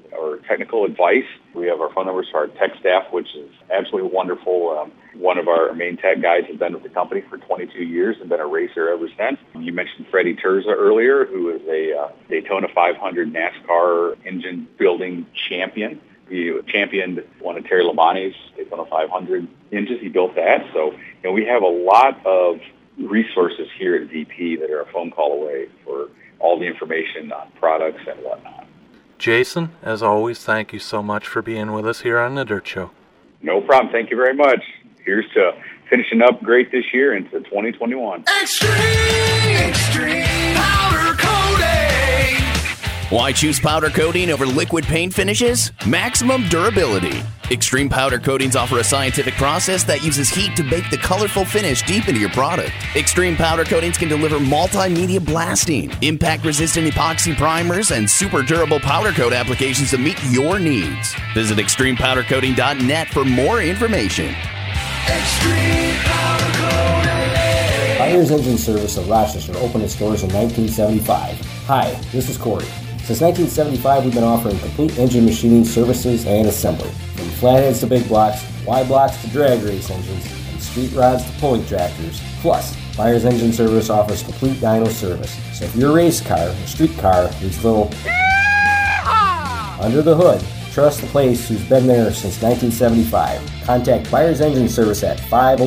or technical advice. We have our phone numbers for our tech staff, which is absolutely wonderful. One of our main tech guys has been with the company for 22 years and been a racer ever since. You mentioned Freddie Terza earlier, who is a Daytona 500 NASCAR engine building champion. He championed one of Terry Labonte's Daytona 500 engines. He built that. So, we have a lot of resources here at VP that are a phone call away for all the information on products and whatnot. Jason, as always, thank you so much for being with us here on The Dirt Show. No problem. Thank you very much. Here's to finishing up great this year into 2021. Extreme Powder Coating. Why choose powder coating over liquid paint finishes? Maximum durability. Extreme Powder Coatings offer a scientific process that uses heat to bake the colorful finish deep into your product. Extreme Powder Coatings can deliver multimedia blasting, impact-resistant epoxy primers, and super durable powder coat applications to meet your needs. Visit extremepowdercoating.net for more information. Extreme Powder Coating. Byers Engine Service of Rochester opened its doors in 1975. Hi, this is Corey. Since 1975, we've been offering complete engine machining services and assembly. From flatheads to big blocks, Y blocks to drag race engines, and street rods to pulling tractors. Plus, Byers Engine Service offers complete dyno service. So if your race car or street car needs a little under the hood, trust the place who's been there since 1975. Contact Byers Engine Service at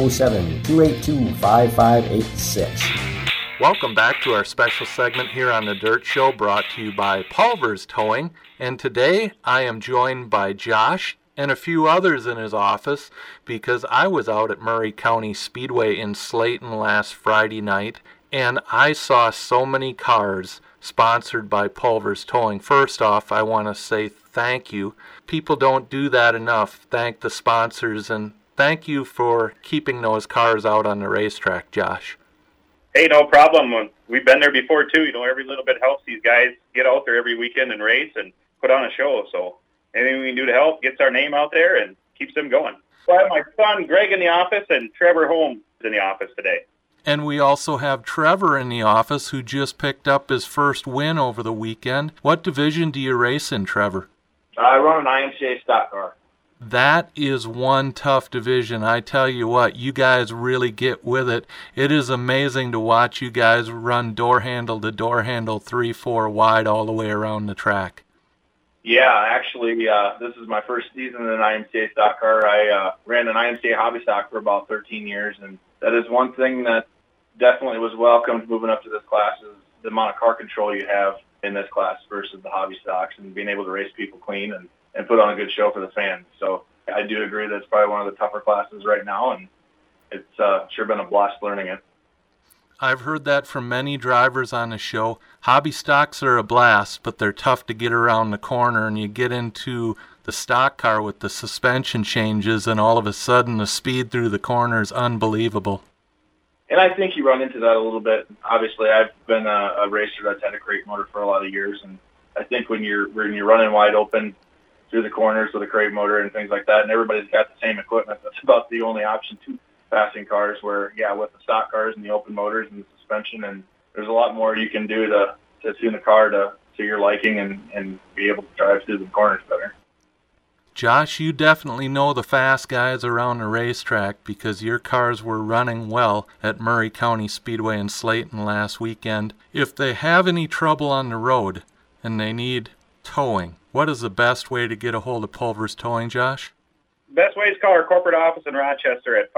507-282-5586. Welcome back to our special segment here on The Dirt Show, brought to you by Pulver's Towing. And today I am joined by Josh and a few others in his office because I was out at Murray County Speedway in Slayton last Friday night, and I saw so many cars sponsored by Pulver's Towing. First off, I want to say thank you. People don't do that enough. Thank the sponsors, and thank you for keeping those cars out on the racetrack, Josh. Hey, no problem. We've been there before, too. Every little bit helps. These guys get out there every weekend and race and put on a show. So anything we can do to help gets our name out there and keeps them going. So I have my son, Greg, in the office, and Trevor Holmes in the office today. And we also have Trevor in the office, who just picked up his first win over the weekend. What division do you race in, Trevor? I run an IMCA stock car. That is one tough division. I tell you what, you guys really get with it. It is amazing to watch you guys run door handle to door handle 3-4 wide all the way around the track. Yeah, actually, this is my first season in an IMCA stock car. I ran an IMCA hobby stock for about 13 years, and that is one thing that definitely was welcomed moving up to this class is the amount of car control you have in this class versus the hobby stocks, and being able to race people clean and put on a good show for the fans. So I do agree that it's probably one of the tougher classes right now, and it's sure been a blast learning it. I've heard that from many drivers on the show. Hobby stocks are a blast, but they're tough to get around the corner, and you get into the stock car with the suspension changes, and all of a sudden the speed through the corner is unbelievable. And I think you run into that a little bit. Obviously, I've been a racer that's had a crate motor for a lot of years, and I think when you're running wide open through the corners with a crate motor and things like that, and everybody's got the same equipment, that's about the only option to passing cars where, yeah, with the stock cars and the open motors and the suspension, and there's a lot more you can do to tune the car to your liking and be able to drive through the corners better. Josh, you definitely know the fast guys around the racetrack because your cars were running well at Murray County Speedway in Slayton last weekend. If they have any trouble on the road and they need towing, what is the best way to get a hold of Pulver's Towing, Josh? Best way is call our corporate office in Rochester at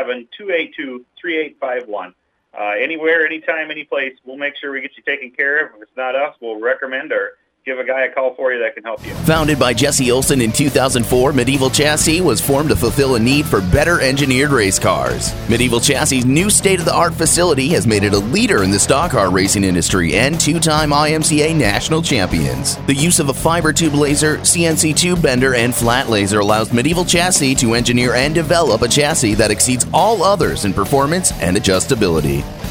507-282-3851. Anywhere, anytime, any place, we'll make sure we get you taken care of. If it's not us, we'll recommend or give a guy a call for you that can help you. Founded by Jesse Olson in 2004, Medieval Chassis was formed to fulfill a need for better engineered race cars. Medieval Chassis' new state-of-the-art facility has made it a leader in the stock car racing industry and two-time IMCA national champions. The use of a fiber tube laser, CNC tube bender, and flat laser allows Medieval Chassis to engineer and develop a chassis that exceeds all others in performance and adjustability.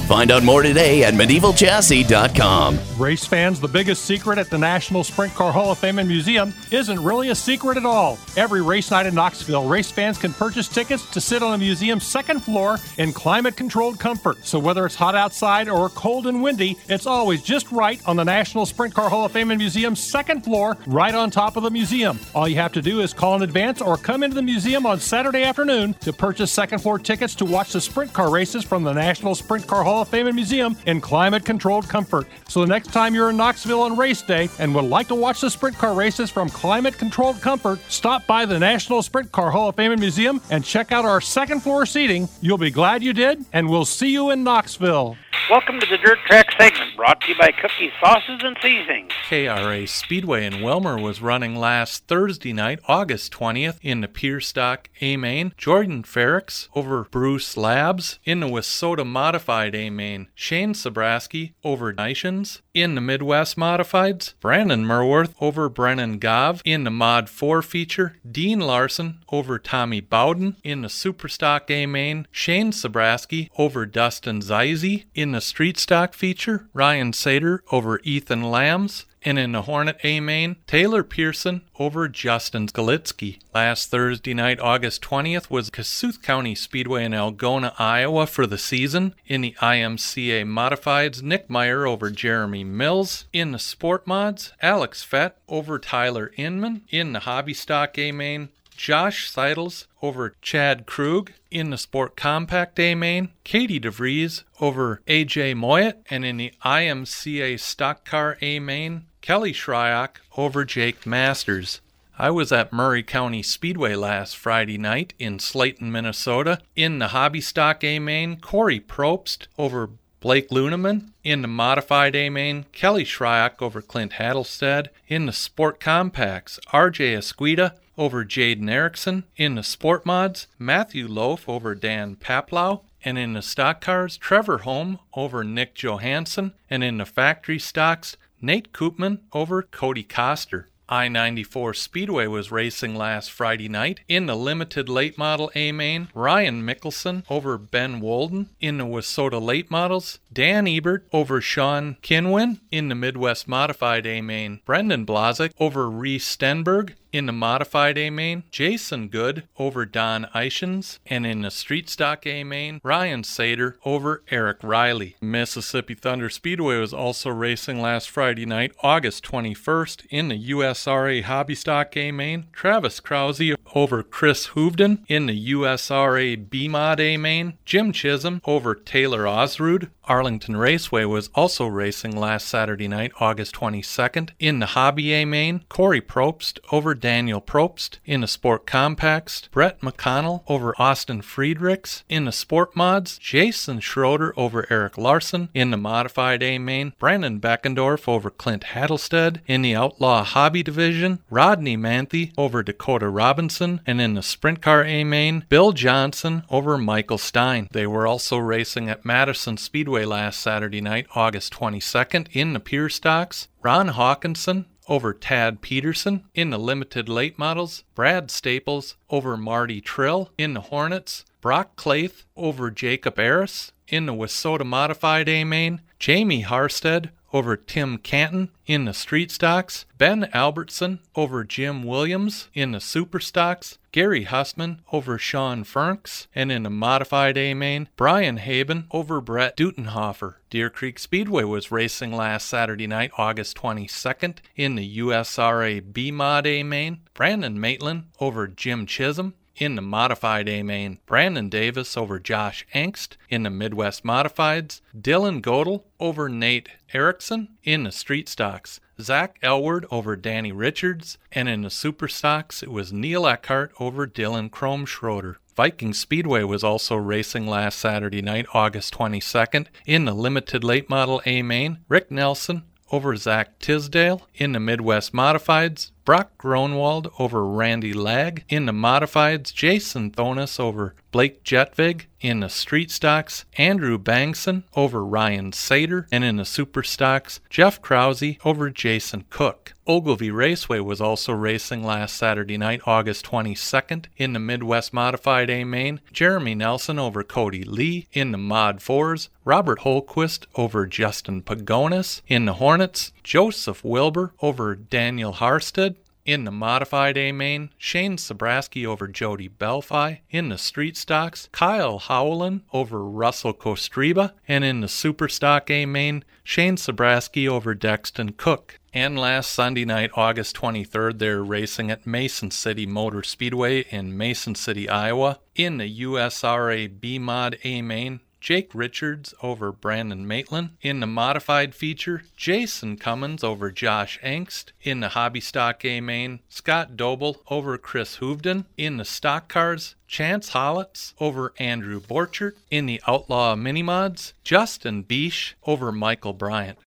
Find out more today at medievalchassis.com. Race fans, the biggest secret at the National Sprint Car Hall of Fame and Museum isn't really a secret at all. Every race night in Knoxville, race fans can purchase tickets to sit on the museum's second floor in climate-controlled comfort. So whether it's hot outside or cold and windy, it's always just right on the National Sprint Car Hall of Fame and Museum's second floor, right on top of the museum. All you have to do is call in advance or come into the museum on Saturday afternoon to purchase second floor tickets to watch the sprint car races from the National Sprint Car Hall of Fame and Museum in climate-controlled comfort. So the next time you're in Knoxville on race day and would like to watch the sprint car races from climate-controlled comfort, stop by the National Sprint Car Hall of Fame and Museum and check out our second floor seating. You'll be glad you did, and we'll see you in Knoxville. Welcome to the Dirt Track segment, brought to you by Cookie Sauces and Seasonings. KRA Speedway in Wilmer was running last Thursday night, August 20th, in the Pure Stock A-Main. Jordan Ferricks over Bruce Labs. In the Wissota Modified A-Main, Shane Sabraski over Nishans. In the Midwest Modifieds, Brandon Merworth over Brennan Gov. In the Mod 4 feature, Dean Larson over Tommy Bowden. In the Superstock A-Main, Shane Sabraski over Dustin Zeise. In the Street Stock feature, Ryan Sater over Ethan Lambs. And in the Hornet A-Main, Taylor Pearson over Justin Skalitsky. Last Thursday night, August 20th, was Kossuth County Speedway in Algona, Iowa for the season. In the IMCA Modifieds, Nick Meyer over Jeremy Mills. In the Sport Mods, Alex Fett over Tyler Inman. In the Hobby Stock A-Main, Josh Seidels over Chad Krug. In the Sport Compact A-Main, Katie DeVries over AJ Moyet. And in the IMCA Stock Car A-Main, Kelly Shryock over Jake Masters. I was at Murray County Speedway last Friday night in Slayton, Minnesota. In the Hobby Stock A-Main, Corey Probst over Blake Luneman. In the Modified A-Main, Kelly Shryock over Clint Hattelstead. In the Sport Compacts, RJ Esquita over Jaden Erickson. In the Sport Mods, Matthew Loaf over Dan Paplow. And in the Stock Cars, Trevor Holm over Nick Johansson. And in the Factory Stocks, Nate Koopman over Cody Koster. I-94 Speedway was racing last Friday night. In the Limited Late Model A-Main, Ryan Mickelson over Ben Wolden. In the Wissota Late Models, Dan Ebert over Sean Kinwin. In the Midwest Modified A-Main, Brendan Blazek over Reese Stenberg. In the Modified A-Main, Jason Good over Don Eichens. And in the Street Stock A-Main, Ryan Sater over Eric Riley. Mississippi Thunder Speedway was also racing last Friday night, August 21st. In the USRA Hobby Stock A-Main, Travis Krause over Chris Hoovden. In the USRA B-Mod A-Main, Jim Chisholm over Taylor Osrud. Arlington Raceway was also racing last Saturday night, August 22nd. In the Hobby A-Main, Corey Probst over Daniel Probst. In the Sport Compacts, Brett McConnell over Austin Friedrichs. In the Sport Mods, Jason Schroeder over Eric Larson. In the Modified A-Main, Brandon Beckendorf over Clint Hattelstead. In the Outlaw Hobby Division, Rodney Manthe over Dakota Robinson. And in the Sprint Car A-Main, Bill Johnson over Michael Stein. They were also racing at Madison Speedway last Saturday night, August 22nd. In the Pure Stocks, Ron Hawkinson over Tad Peterson. In the Limited Late Models, Brad Staples over Marty Trill. In the Hornets, Brock Claith over Jacob Aris. In the Wissota Modified A-Main, Jamie Harstead over Tim Canton. In the Street Stocks, Ben Albertson over Jim Williams. In the Super Stocks, Gary Hussman over Sean Fernks. And in the Modified A-Main, Brian Haben over Brett Dutenhofer. Deer Creek Speedway was racing last Saturday night, August 22nd. In the USRA B-Mod A-Main, Brandon Maitland over Jim Chisholm. In the Modified A-Main, Brandon Davis over Josh Angst. In the Midwest Modifieds, Dylan Godel over Nate Erickson. In the Street Stocks, Zach Elward over Danny Richards. And in the Super Stocks, it was Neil Eckhart over Dylan Chrome Schroeder. Viking Speedway was also racing last Saturday night, August 22nd. In the Limited Late Model A-Main, Rick Nelson over Zach Tisdale. In the Midwest Modifieds, Brock Gronwald over Randy Lag. In the Modifieds, Jason Thonis over Blake Jetvig. In the Street Stocks, Andrew Bangson over Ryan Sater. And in the Super Stocks, Jeff Krause over Jason Cook. Ogilvy Raceway was also racing last Saturday night, August 22nd, in the Midwest Modified A Main. Jeremy Nelson over Cody Lee in the Mod 4s. Robert Holquist over Justin Pagonis in the Hornets. Joseph Wilbur over Daniel Harsted in the Modified A Main. Shane Sabraski over Jody Belfi in the Street Stocks. Kyle Howland over Russell Kostreba. And in the Super Stock A Main, Shane Sabraski over Dexton Cook. And last Sunday night, August 23rd, they're racing at Mason City Motor Speedway in Mason City, Iowa. In the USRA B-Mod A-Main, Jake Richards over Brandon Maitland. In the modified feature, Jason Cummins over Josh Angst. In the Hobby Stock A-Main, Scott Doble over Chris Hoovden. In the stock cars, Chance Hollitz over Andrew Borchert. In the Outlaw Mini Mods, Justin Beesh over Michael Bryant.